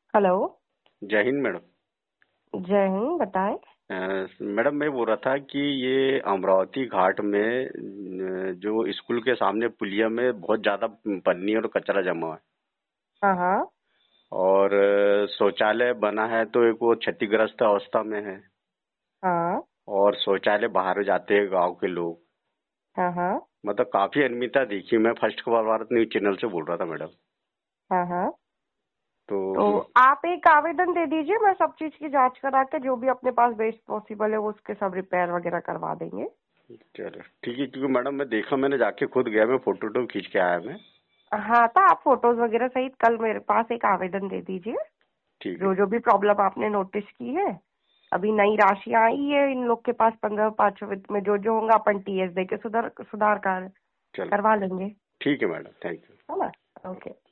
Hello. जय Hind madam. जय हिंद, बताएं। मैडम मैं बोल रहा था कि ये अमरावती घाट में जो स्कूल के सामने पुलिया में बहुत ज्यादा पन्नी और कचरा जमा है। हाँ हाँ। और शौचालय बना है तो एक वो क्षतिग्रस्त अवस्था में है। हाँ और शौचालय बाहर जाते हैं गांव के लोग। हाँ। हाँ मतलब काफी अनियमितता देखी। मैं फर्स्ट खबर भारत न्यूज चैनल से बोल रहा था मैडम। हाँ। हाँ तो तो आप एक आवेदन दे दीजिए, मैं सब चीज की जांच करा के जो भी अपने पास बेस्ट पॉसिबल है वो उसके सब रिपेयर वगैरह करवा देंगे। चलो ठीक है, क्योंकि मैडम मैं देखा, मैंने जाके खुद गया, मैं फोटो खींच के आया मैं। हाँ, तो आप फोटोज वगैरह सहित कल मेरे पास एक आवेदन दे दीजिए। ठीक है। जो जो भी प्रॉब्लम आपने नोटिस की है। अभी नई राशि आई है इन लोग के पास, 15 5 वित्त में जो जो होगा अपन टीएस दे के सुधार सुधार कार्य चलो करवा लेंगे। ठीक है मैडम, थैंक यू। है ना। ओके।